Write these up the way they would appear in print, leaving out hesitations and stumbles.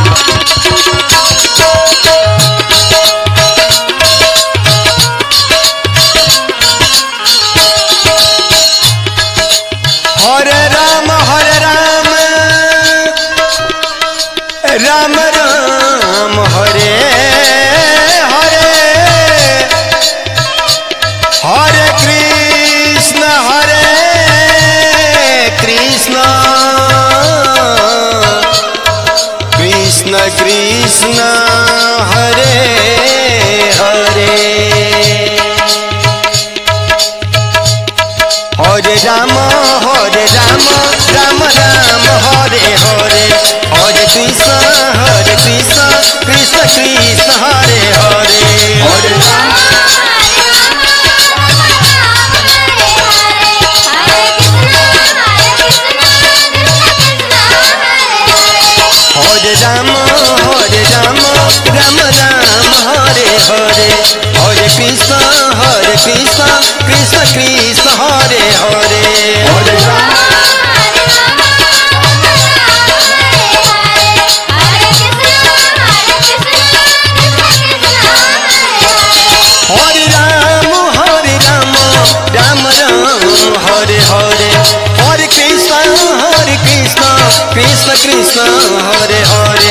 राम राम हरे हरे हरे कृष्ण कृष्ण कृष्ण हरे हरे हरे राम राम राम हरे हरे हरे कृष्ण कृष्ण कृष्ण हरे हरे हरे राम राम राम राम हरे हरे हरे कृष्ण कृष्ण कृष्ण हरे हरे हरे राम हरे राम राम राम हरे हरे हरे कृष्ण कृष्ण कृष्ण हरे हरे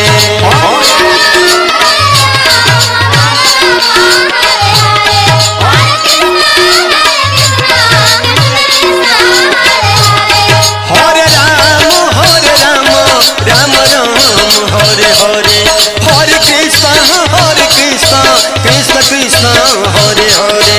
हरे राम राम राम हरे हरे हरे कृष्ण कृष्ण कृष्ण हरे हरे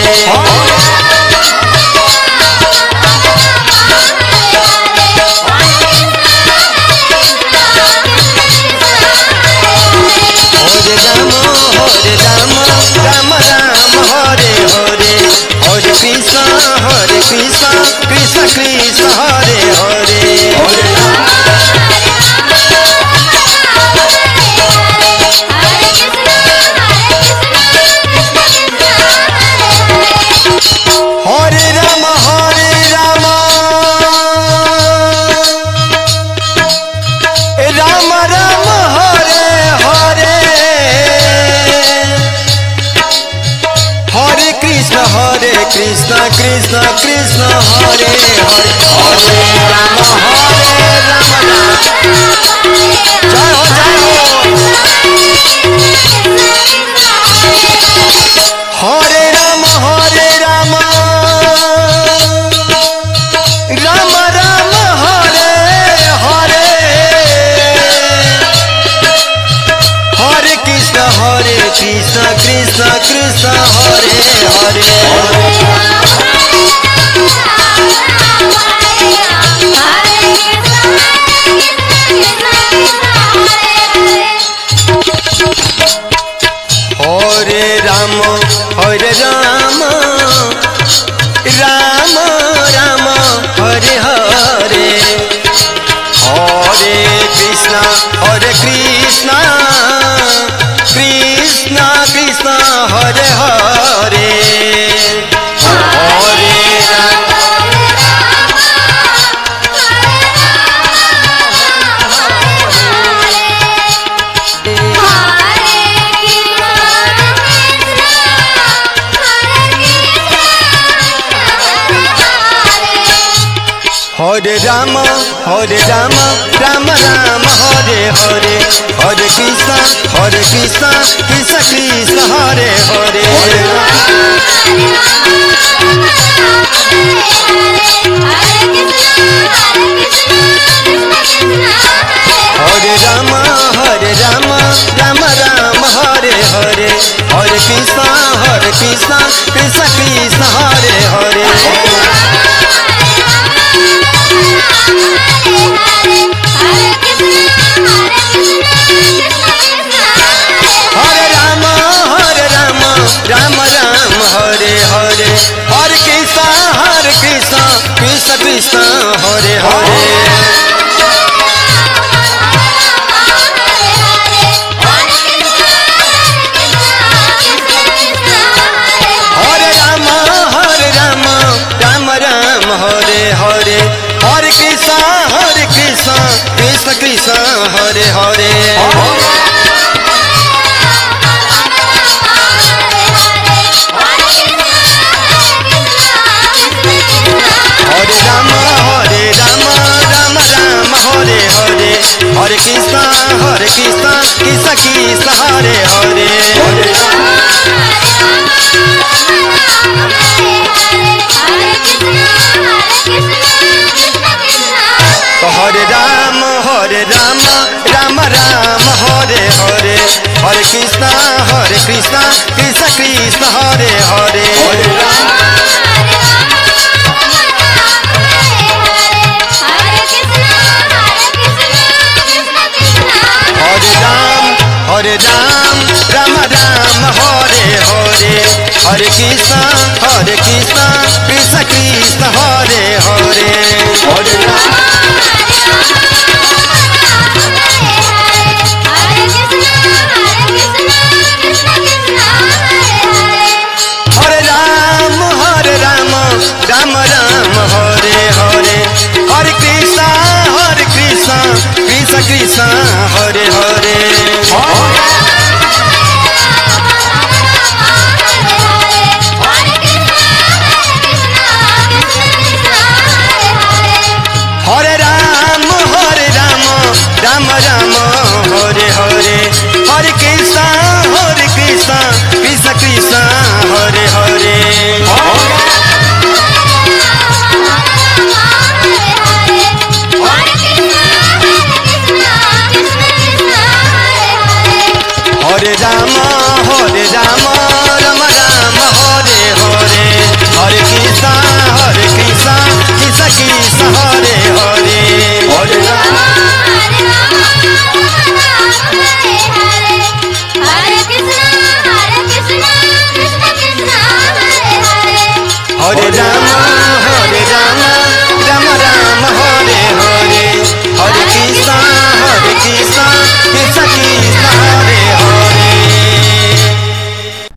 राम राम राम हरे हरे हरे कृष्ण कृष्ण कृष्ण हरे हरे हरे राम हरे राम राम राम हरे हरे हरे कृष्ण कृष्ण कृष्ण हरे हरे हरे राम जय हो हरे राम राम राम हरे हरे हरे कृष्ण कृष्ण कृष्ण हरे हरे हरे राम राम राम हरे हरे हरे कृष्ण कृष्ण कृष्ण हरे हरे हरे राम राम हरे हरे हरे कृष्ण कृष्ण कृष्ण हरे हरे हरे राम राम हरे हरे हरे कृष्ण कृष्ण हरे हरे हरे राम हरे हरे हरे कृष्ण कृष्ण हरे हरे हरे राम हरे हरे हरे कृष्ण कृष्ण कृष्ण हरे हरे हरे कृष्णा कृष्ण कृष्ण हरे हरे तो हरे राम राम राम हरे हरे हरे कृष्णा कृष्ण कृष्ण हरे हरे हरे राम राम राम हरे हरे हरे कृष्णा कृष्ण कृष्ण हरे हरे हरे राम राम राम हरे हरे हरे कृष्णा कृष्ण कृष्ण